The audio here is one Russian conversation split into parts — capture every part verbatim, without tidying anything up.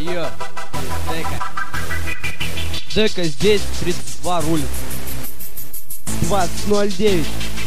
Йо, Дека. Дека здесь, тридцать два рулит. двадцать ноль девять.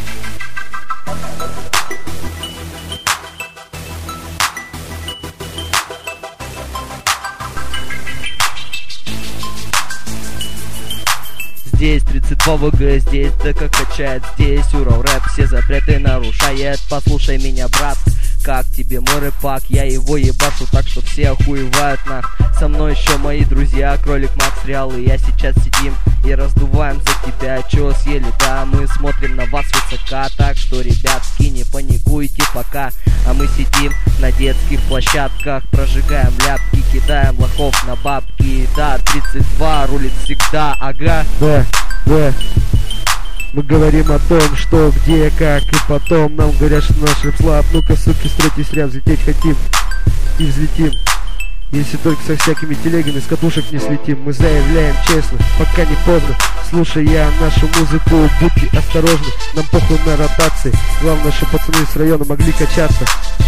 Здесь тридцать два ВГ, здесь Дека качает, здесь Урал рэп все запреты нарушает. Послушай меня, брат, как тебе мой рэпак? Я его ебашу так, что все охуевают нах. Со мной еще мои друзья, Кролик, Макс, Реал, и я сейчас сидим и раздуваем за тебя. Чё съели? Да, мы смотрим на вас высока. Так что, ребятки, не паникуйте пока. А мы сидим на детских площадках, прожигаем ляпки, кидаем лохов на бабки. Да, тридцать два рулит всегда, ага. Да, да. Мы говорим о том, что, где, как, и потом нам говорят, что наш рэп слаб. Ну-ка, суки, стройтесь ряд, взлететь хотим и взлетим. Если только со всякими телегами с катушек не слетим. Мы заявляем честно, пока не поздно. Слушая нашу музыку, будьте осторожны. Нам похуй на ротации. Главное, что пацаны с района могли качаться.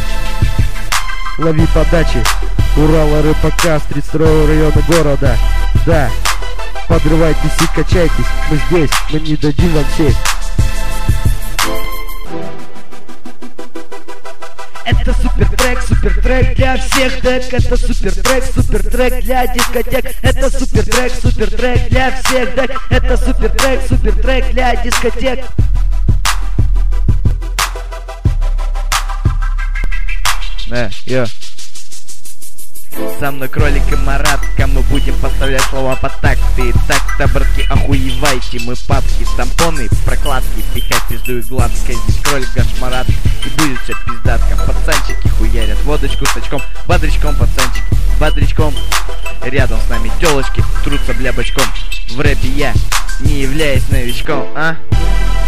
Лови подачи Урала рэпака с тридцать второго района города. Да, подрывайтесь и качайтесь. Мы здесь, мы не дадим вам сесть. Это супер трек, супер трек для всех дек. Это супер трек, супер трек для дискотек. Это супер трек, супер трек для всех дек. Это супер трек, супер трек для дискотек. Э, йо. Со мной Кролик и Маратка, мы будем поставлять слова по такты. Так-то, братки, охуевайте, мы папки, тампоны, прокладки, пихать пизду и гладкой. Здесь Кролик, Гаш, Марат, и будет все пиздатка. Пацанчики хуярят водочку с очком, бодрячком, пацанчики, бодрячком. Рядом с нами телочки трутся бля бочком. В рэпе я не являюсь новичком, а?